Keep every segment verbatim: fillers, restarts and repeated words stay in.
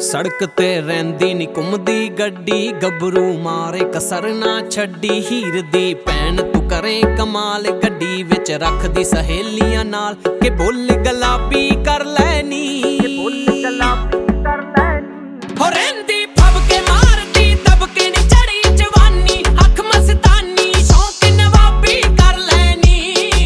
सड़क ते रहिंदी नी घुमदी गड्डी, गबरू मारे कसर ना छड्डी। हीर दी भैन तू करें कमाल, गड्डी विच रखदी सहेलियां नाल। के बुल गुलाबी कर लैनी, हो रहिंदी फब के मारदी दबके नी चढ़ी जवानी। अख मस्तानी शौक नवाबी कर लैनी,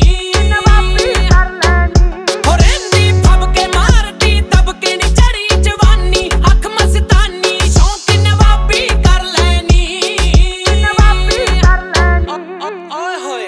हो रहिंदी फब के मारदी दबके नी चढ़ी जवानी। अख मस्तानी शौक नवाबी कर लैनी। ओए होए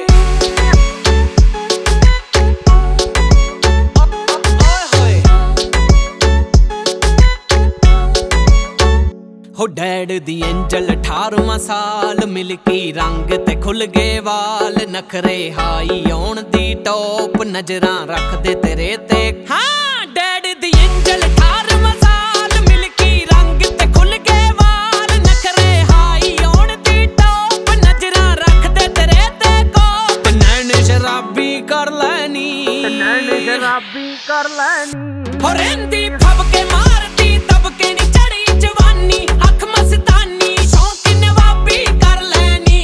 हो डैड दी एंजल अठारवां साल, मिल्की रंग ते खुल गए वाल। नखरे हाई आउण दी टॉप, नजरां रख दे तेरे ते। हाँ डैड दी एंजल अठारवां साल, मिल्की रंग ते खुल गए वाल। नखरे हाई आउण दी टॉप, नजरां रख दे तेरे ते कोप। नैन शराबी कर लैनी, शराबी कर लैनी। हो रहिंदी फब के मारदी दबके नी चढ़ी जवानी। अख मस्तानी शौक नवाबी कर लैनी,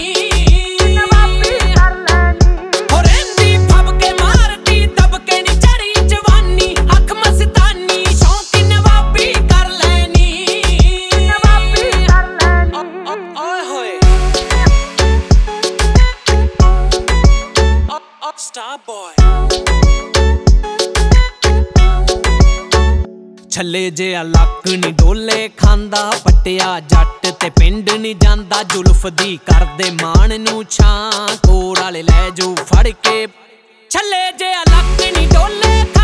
हो रहिंदी फब के मारदी दबके नी चढ़ी जवानी। अख मस्तानी शौक नवाबी कर लैनी। ओए होए स्टार बॉय। छल्ले जिहा लक नी डोले खांदा, पट्टिया जट ते पिंड नी जांदा। जुल्फ दी करदे मान नू छां, कोड़ वाले लै जू फड़ के। छल्ले जिहा लक नी डोले